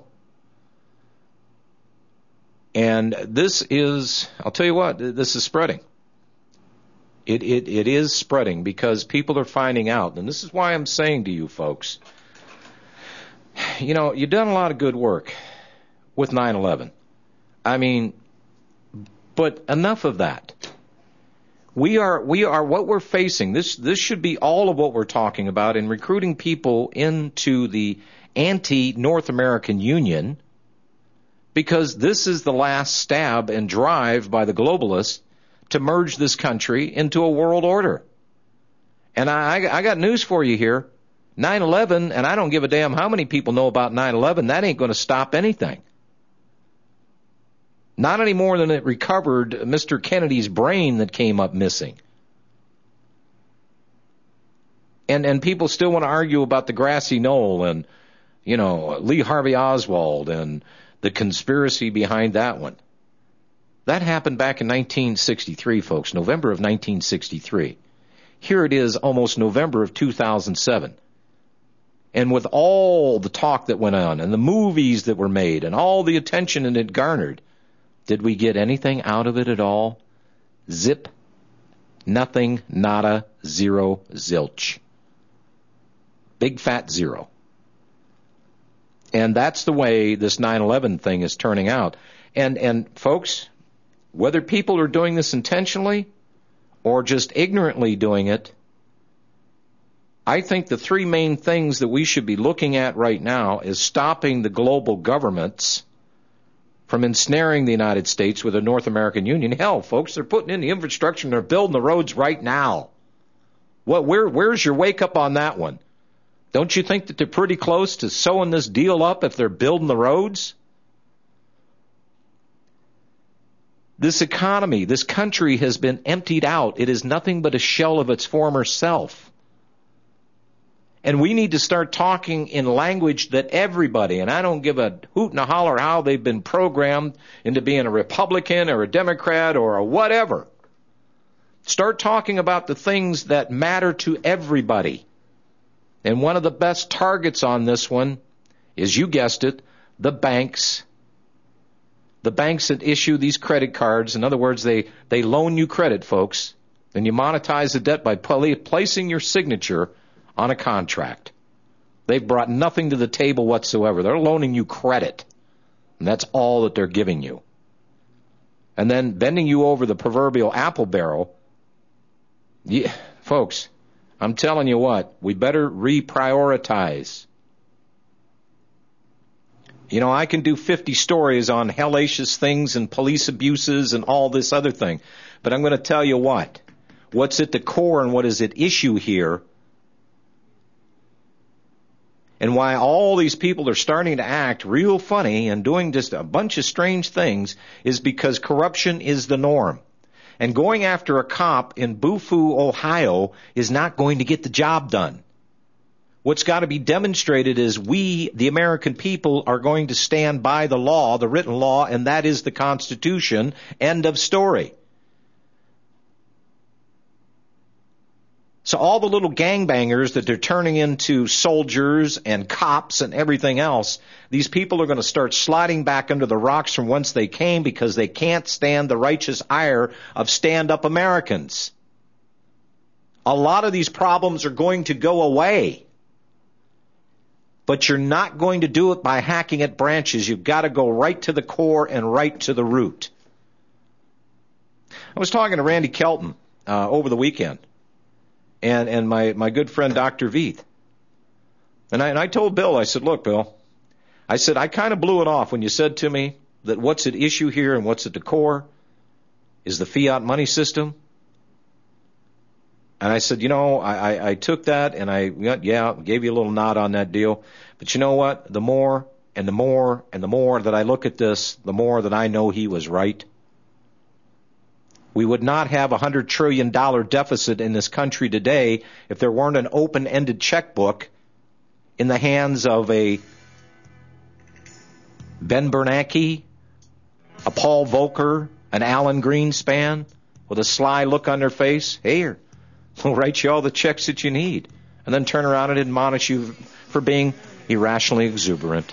And this is, I'll tell you what, this is spreading. It, it, it is spreading because people are finding out. And this is why I'm saying to you folks, you know, you've done a lot of good work with nine eleven. I mean, but enough of that. We are, we are, what we're facing, this, this should be all of what we're talking about in recruiting people into the anti-North American Union, because this is the last stab and drive by the globalists to merge this country into a world order. And I, I got news for you here. nine eleven, and I don't give a damn how many people know about nine eleven, that ain't going to stop anything. Not any more than it recovered Mister Kennedy's brain that came up missing. And and people still want to argue about the grassy knoll and, you know, Lee Harvey Oswald and the conspiracy behind that one. That happened back in nineteen sixty-three, folks, November of nineteen sixty-three. Here it is almost November of two thousand seven. And with all the talk that went on and the movies that were made and all the attention it garnered, did we get anything out of it at all? Zip. Nothing, nada, zero, zilch. Big fat zero. And that's the way this nine eleven thing is turning out. And, and folks, whether people are doing this intentionally or just ignorantly doing it, I think the three main things that we should be looking at right now is stopping the global governments from ensnaring the United States with a North American Union. Hell, folks, they're putting in the infrastructure and they're building the roads right now. What, where, where's your wake up on that one? Don't you think that they're pretty close to sewing this deal up if they're building the roads? This economy, this country has been emptied out. It is nothing but a shell of its former self. And we need to start talking in language that everybody, and I don't give a hoot and a holler how they've been programmed into being a Republican or a Democrat or a whatever. Start talking about the things that matter to everybody. And one of the best targets on this one is, you guessed it, the banks. The banks that issue these credit cards. In other words, they, they loan you credit, folks. Then you monetize the debt by placing your signature on a contract. They've brought nothing to the table whatsoever. They're loaning you credit. And that's all that they're giving you. And then bending you over the proverbial apple barrel. Yeah, folks, I'm telling you what, we better reprioritize. You know, I can do fifty stories on hellacious things and police abuses and all this other thing. But I'm going to tell you what. What's at the core and what is at issue here, and why all these people are starting to act real funny and doing just a bunch of strange things, is because corruption is the norm. And going after a cop in Bufu, Ohio is not going to get the job done. What's got to be demonstrated is we, the American people, are going to stand by the law, the written law, and that is the Constitution. End of story. So all the little gangbangers that they're turning into soldiers and cops and everything else, these people are going to start sliding back under the rocks from whence they came because they can't stand the righteous ire of stand-up Americans. A lot of these problems are going to go away. But you're not going to do it by hacking at branches. You've got to go right to the core and right to the root. I was talking to Randy Kelton uh, over the weekend. And and my, my good friend Doctor Veith. And I, and I told Bill, I said, look, Bill, I said, I kind of blew it off when you said to me that what's at issue here and what's at the core is the fiat money system. And I said, you know, I, I, I took that and I, yeah, gave you a little nod on that deal. But you know what? The more and the more and the more that I look at this, the more that I know he was right. We would not have a one hundred trillion dollars deficit in this country today if there weren't an open-ended checkbook in the hands of a Ben Bernanke, a Paul Volcker, an Alan Greenspan, with a sly look on their face. Here, we'll write you all the checks that you need, and then turn around and admonish you for being irrationally exuberant.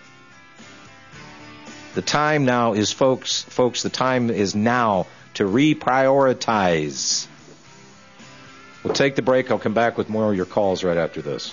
The time now is, folks, folks, the time is now to reprioritize. We'll take the break. I'll come back with more of your calls right after this.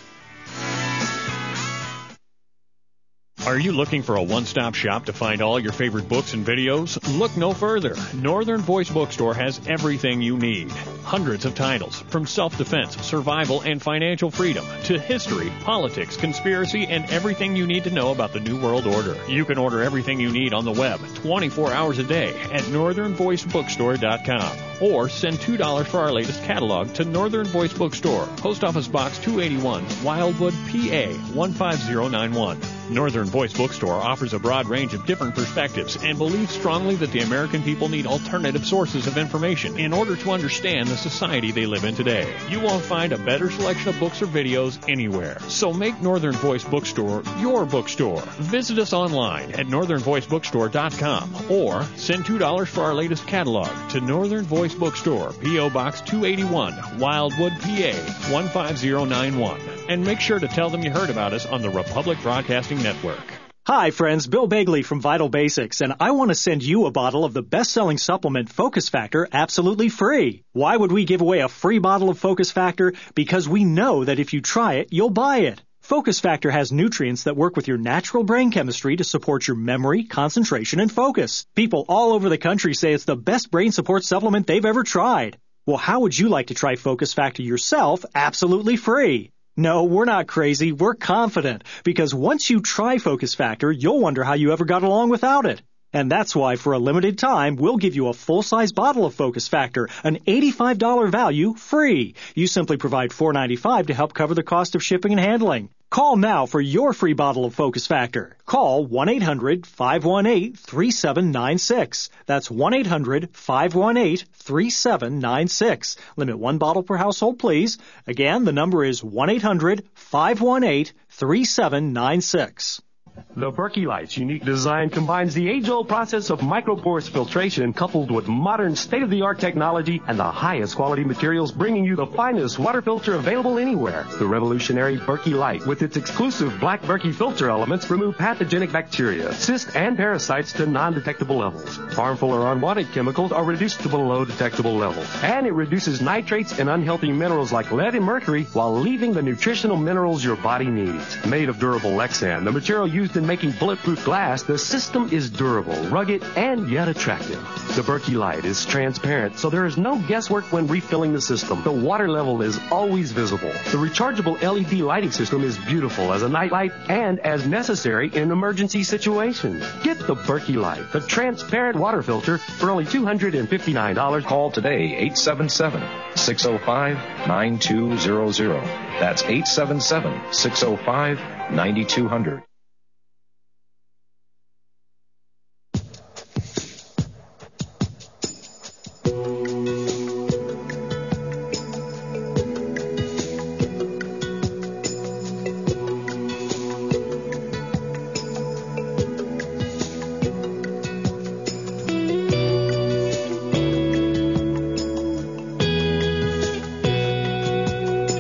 Are you looking for a one-stop shop to find all your favorite books and videos? Look no further. Northern Voice Bookstore has everything you need. Hundreds of titles, from self-defense, survival, and financial freedom, to history, politics, conspiracy, and everything you need to know about the New World Order. You can order everything you need on the web, twenty-four hours a day, at northern voice bookstore dot com. Or send two dollars for our latest catalog to Northern Voice Bookstore, Post Office Box two eighty-one, Wildwood, P A one five zero nine one. Northern Voice Bookstore offers a broad range of different perspectives and believes strongly that the American people need alternative sources of information in order to understand the society they live in today. You won't find a better selection of books or videos anywhere. So make Northern Voice Bookstore your bookstore. Visit us online at northern voice bookstore dot com or send two dollars for our latest catalog to Northern Voice Bookstore, P O Box two eighty-one, Wildwood, P A one five zero nine one. And make sure to tell them you heard about us on the Republic Broadcasting Network. Hi, friends. Bill Bagley from Vital Basics, and I want to send you a bottle of the best-selling supplement Focus Factor absolutely free. Why would we give away a free bottle of Focus Factor? Because we know that if you try it, you'll buy it. Focus Factor has nutrients that work with your natural brain chemistry to support your memory, concentration, and focus. People all over the country say it's the best brain support supplement they've ever tried. Well, how would you like to try Focus Factor yourself absolutely free? No, we're not crazy. We're confident. Because once you try Focus Factor, you'll wonder how you ever got along without it. And that's why, for a limited time, we'll give you a full-size bottle of Focus Factor, an eighty-five dollars value, free. You simply provide four dollars and ninety-five cents to help cover the cost of shipping and handling. Call now for your free bottle of Focus Factor. Call one eight hundred five one eight three seven nine six. That's one eight hundred five one eight three seven nine six. Limit one bottle per household, please. Again, the number is one eight hundred five one eight three seven nine six. The Berkey Light's unique design combines the age-old process of microporous filtration coupled with modern state-of-the-art technology and the highest quality materials, bringing you the finest water filter available anywhere. The revolutionary Berkey Light, with its exclusive black Berkey filter elements, remove pathogenic bacteria, cysts, and parasites to non-detectable levels. Harmful or unwanted chemicals are reduced to below detectable levels. And it reduces nitrates and unhealthy minerals like lead and mercury while leaving the nutritional minerals your body needs. Made of durable Lexan, the material used in making bulletproof glass, the system is durable, rugged, and yet attractive. The Berkey Light is transparent, so there is no guesswork when refilling the system. The water level is always visible. The rechargeable L E D lighting system is beautiful as a night light and as necessary in emergency situations. Get the Berkey Light, the transparent water filter, for only two hundred fifty-nine dollars. Call today, eight seven seven, six oh five, nine two zero zero. That's eight seven seven, six oh five, nine two zero zero.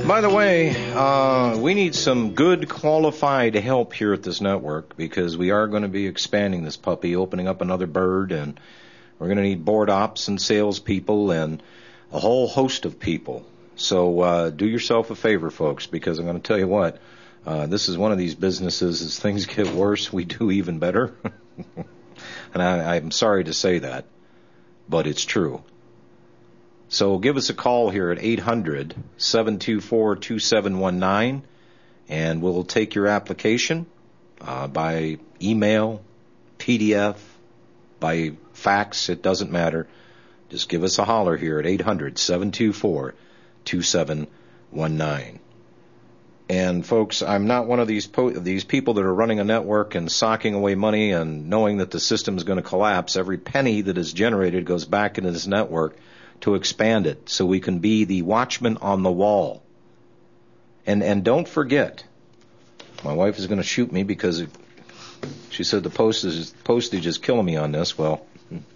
By the way, uh, we need some good qualified help here at this network because we are going to be expanding this puppy, opening up another bird, and we're going to need board ops and salespeople and a whole host of people. So uh, do yourself a favor, folks, because I'm going to tell you what, uh, this is one of these businesses, as things get worse, we do even better. And I, I'm sorry to say that, but it's true. So give us a call here at eight hundred, seven two four, two seven one nine, and we'll take your application uh, by email, P D F, by fax. It doesn't matter. Just give us a holler here at eight hundred, seven two four, two seven one nine. And folks, I'm not one of these po- these people that are running a network and socking away money and knowing that the system is going to collapse. Every penny that is generated goes back into this network to expand it so we can be the watchman on the wall. And and don't forget, my wife is going to shoot me because it, she said the postage, postage is killing me on this. Well,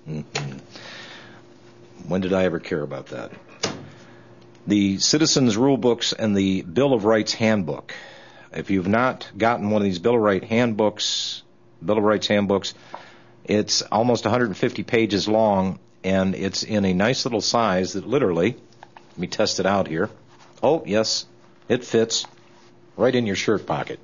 when did I ever care about that? The Citizens Rule Books and the Bill of Rights Handbook. If you've not gotten one of these Bill of Rights handbooks, Bill of Rights handbooks, it's almost one hundred fifty pages long. And it's in a nice little size that literally, let me test it out here. Oh, yes, it fits right in your shirt pocket.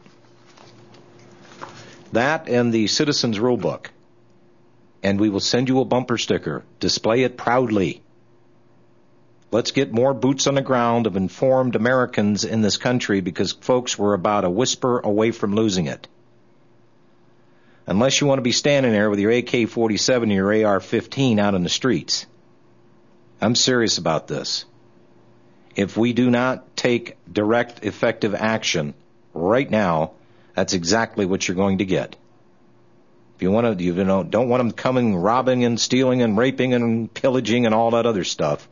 That and the Citizens Rule Book. And we will send you a bumper sticker. Display it proudly. Let's get more boots on the ground of informed Americans in this country because, folks, we're about a whisper away from losing it. Unless you want to be standing there with your A K forty-seven or your A R fifteen out in the streets. I'm serious about this. If we do not take direct, effective action right now, that's exactly what you're going to get. If you want to, you know, don't want them coming, robbing and stealing and raping and pillaging and all that other stuff.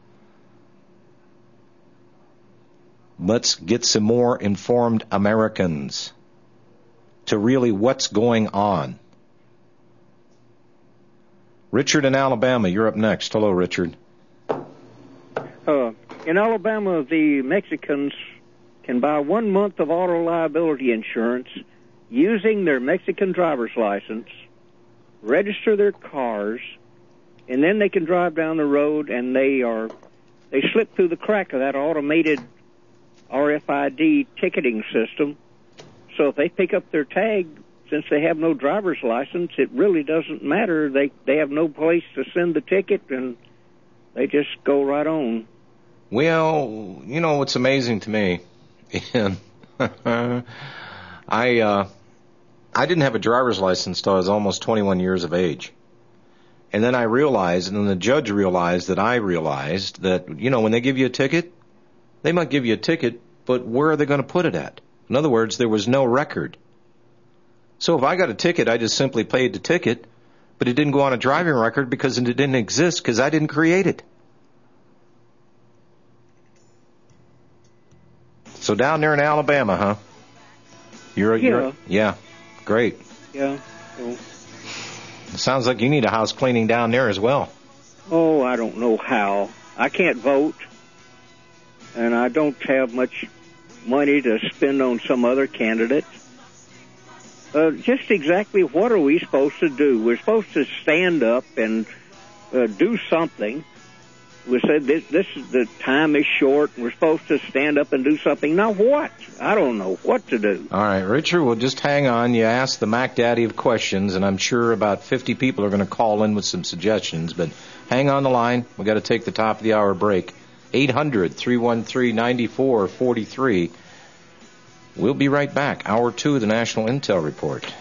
Let's get some more informed Americans to really what's going on. Richard in Alabama, you're up next. Hello, Richard. Uh, in Alabama, the Mexicans can buy one month of auto liability insurance using their Mexican driver's license, register their cars, and then they can drive down the road and they are they slip through the crack of that automated R F I D ticketing system. So if they pick up their tag, since they have no driver's license, it really doesn't matter. They they have no place to send the ticket, and they just go right on. Well, you know what's amazing to me, and I uh, I didn't have a driver's license till I was almost twenty-one years of age, and then I realized, and then the judge realized that I realized that you know when they give you a ticket, they might give you a ticket, but where are they going to put it at? In other words, there was no record. So if I got a ticket, I just simply paid the ticket, but it didn't go on a driving record because it didn't exist because I didn't create it. So down there in Alabama, huh? You're, yeah. You're, yeah, great. Yeah. Well, it sounds like you need a house cleaning down there as well. Oh, I don't know how. I can't vote, and I don't have much money to spend on some other candidate. Uh, just exactly what are we supposed to do? We're supposed to stand up and uh, do something. We said this, this is the time is short, and we're supposed to stand up and do something. Now what? I don't know what to do. All right, Richard, well, just hang on. You asked the Mac Daddy of questions, and I'm sure about fifty people are going to call in with some suggestions, but hang on the line. We've got to take the top of the hour break. eight hundred, three one three, nine four four three. We'll be right back. Hour two of the National Intel Report.